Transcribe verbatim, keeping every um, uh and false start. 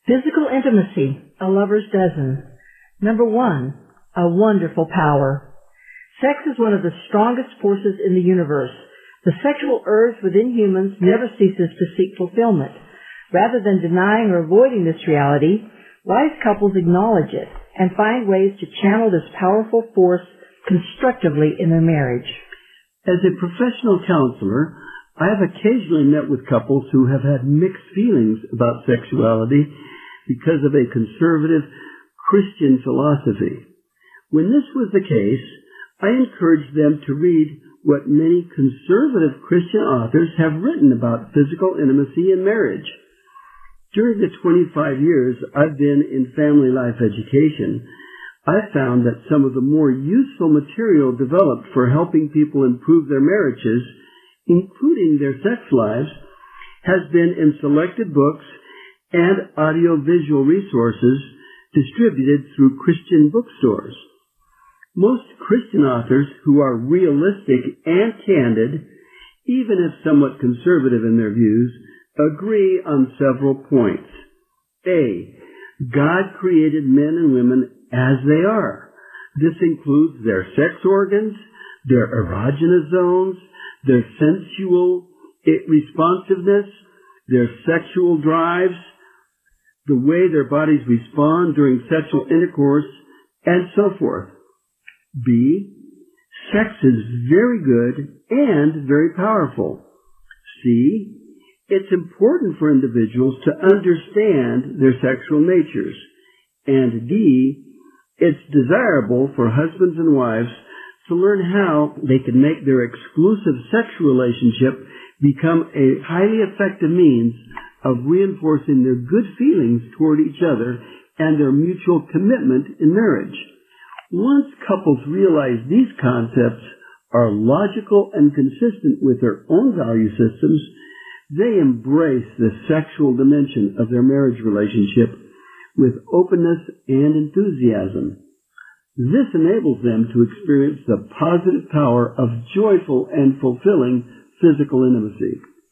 Physical intimacy, a lover's dozen. Number one, a wonderful power. Sex is one of the strongest forces in the universe. The sexual urge within humans never ceases to seek fulfillment. Rather than denying or avoiding this reality, wise couples acknowledge it and find ways to channel this powerful force constructively in their marriage. As a professional counselor, I have occasionally met with couples who have had mixed feelings about sexuality because of a conservative Christian philosophy. When this was the case, I encouraged them to read what many conservative Christian authors have written about physical intimacy in marriage. During the twenty-five years I've been in family life education, I've found that some of the more useful material developed for helping people improve their marriages, including their sex lives, has been in selected books and audiovisual resources distributed through Christian bookstores. Most Christian authors who are realistic and candid, even if somewhat conservative in their views, agree on several points. A. God created men and women as they are. This includes their sex organs, their erogenous zones, their sensual responsiveness, their sexual drives, the way their bodies respond during sexual intercourse, and so forth. B. Sex is very good and very powerful. C. It's important for individuals to understand their sexual natures. And D. It's desirable for husbands and wives to learn how they can make their exclusive sexual relationship become a highly effective means of reinforcing their good feelings toward each other and their mutual commitment in marriage. Once couples realize these concepts are logical and consistent with their own value systems, they embrace the sexual dimension of their marriage relationship with openness and enthusiasm. This enables them to experience the positive power of joyful and fulfilling physical intimacy.